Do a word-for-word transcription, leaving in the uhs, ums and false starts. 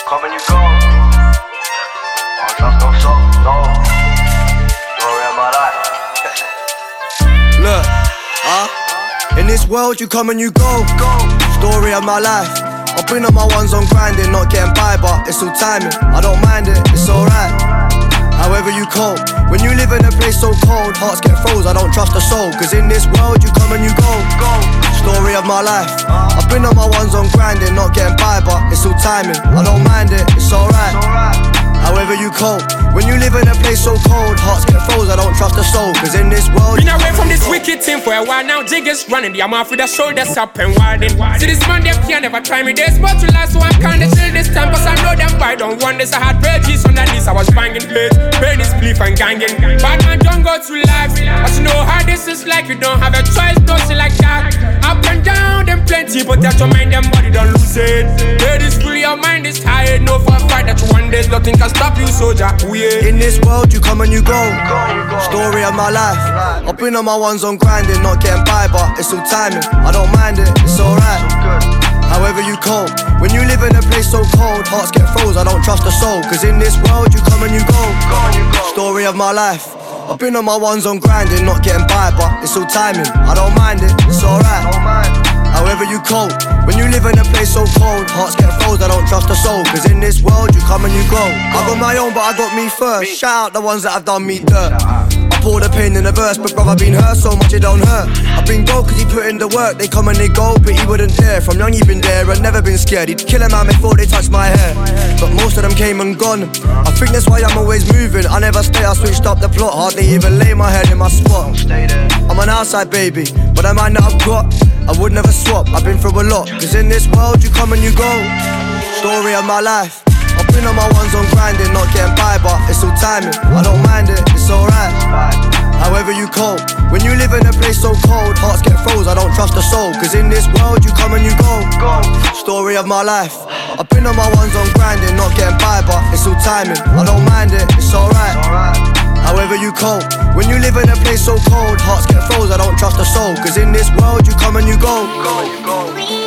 come and you go. I don't trust no soul, no. Story of my life. Look, huh? In this world you come and you go. Story of my life. I've been on my ones on grinding, not getting by, but it's all timing. I don't mind it, it's alright. However you cope, when you live in a place so cold, hearts get froze, I don't trust a soul. Cause in this world you come and you go. Story of my life. I've been on my ones on grinding, not getting by, but it's all timing. I don't mind it, it's alright. However you cope, when you live in a place so cold, hearts get froze, I don't trust a soul. Cause in this world been away from this wicked thing for a while now, jig is running. The amount with the shoulders up and wildin'. See this man, they can never try me. There's more to life, so I'm kinda chill this time. Cause I know them boy don't want this. I had pages on the knees, I was banging plates, pain is belief and ganging. Bad man don't go through life, but you know how this is like. You don't have a choice, no shit like that. Up and down, them plenty, but that's your mind, them body don't lose it. Ladies, fully your mind is tired. No for a fight that you one day, nothing can stop you, soldier. Ooh, yeah. In this world you come and you go. Story of my life. I've been on my ones on grinding, not getting by, but it's all timing. I don't mind it, it's alright. However you cope, when you live in a place so cold, hearts get froze, I don't trust a soul. Cause in this world you come and you go. Story of my life. I've been on my ones on grinding, not getting by, but it's all timing. I don't mind it, it's alright. However you cope, when you live in a place so cold, hearts get froze, I don't trust a soul. Cause in this world you come and you go. I got my own but I got me first. Shout out the ones that have done me dirt. I pour the pain in the verse, but brother been hurt so much it don't hurt. I've been gold cause he put in the work. They come and they go, but he wouldn't dare. From young he been there and never been scared. He'd kill a man before they touch my hair, but most of them came and gone. I think that's why I'm always moving. I never stay, I switched up the plot. Hardly even lay my head in my spot. I'm an outside baby, but I mind that I've got, I would never swap, I've been through a lot. Cause in this world you come and you go. Story of my life. I've been on my ones on grinding, not getting by, but it's all timing. I don't mind it, it's alright. However you cope, when you live in a place so cold, hearts get froze, I don't trust a soul. Cause in this world you come and you go. Story of my life. I've been on my ones on grinding, not getting by, but it's all timing. I don't mind it, it's alright. However you cope, when you live in a place so cold, hearts get froze, I don't trust a soul. Cause in this world you come and you go.